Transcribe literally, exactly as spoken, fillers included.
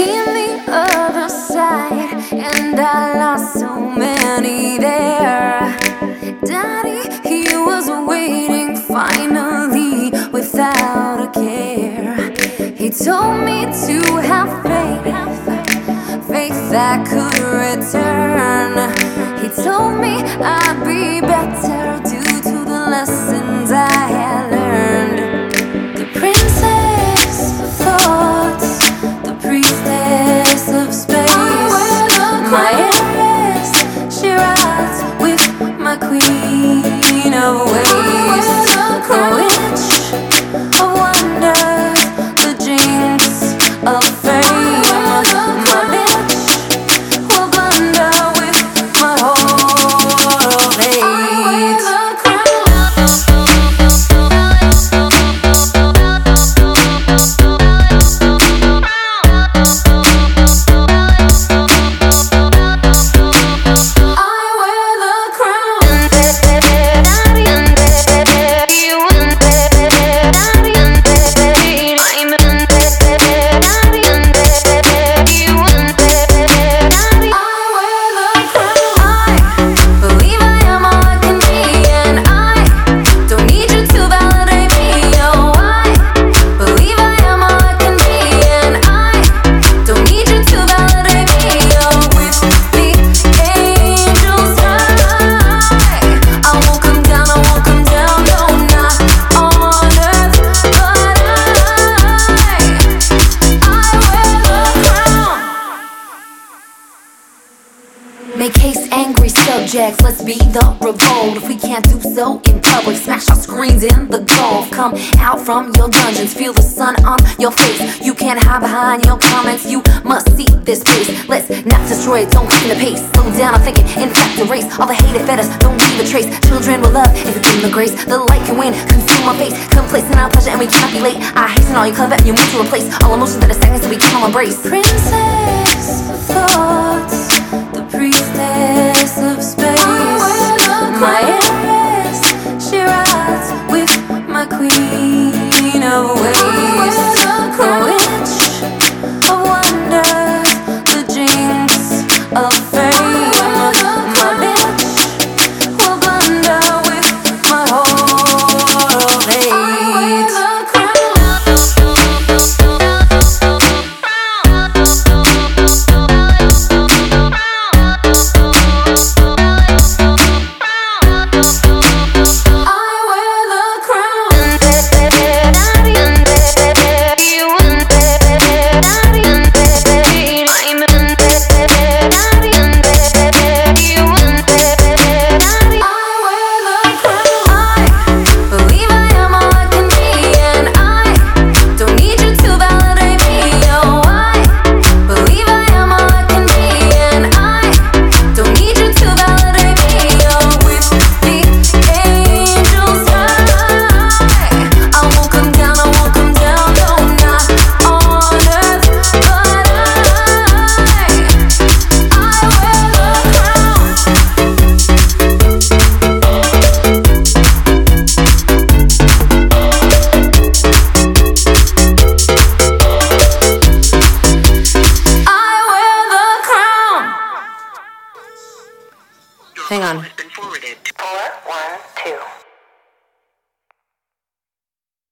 seen the other side, and I lost so many there. Daddy, he was waiting finally without a care. He told me to have faith, faith that could return. He told me I'd be better due to the lessons I had learned. The princess of thoughts, the priestess of space, my heiress, she rides with my queen of waste. The witch of wonders, the jinx of fame, my bitch will blunder with my whole age. Make haste angry subjects, let's be the revolt. If we can't do so in public, smash our screens in the gulf. Come out from your dungeons, feel the sun on your face. You can't hide behind your comments, you must see this place. Let's not destroy it, don't quicken the pace. Slow down, I'm thinking, in fact erase all the hate that fed us, don't leave a trace. Children will love if you give them the grace. The light can win, consume our face. Complacent our pleasure and we cannot be late. I hasten all your clever and you move to replace all emotions that are stagnant so we cannot embrace. Princess of thoughts, the priestess of space, my heiress, she rides with my queen of waste. The witch of wonders, the jinx of fame, my bitch will blunder with my whole age. Hang on. Four, one, two.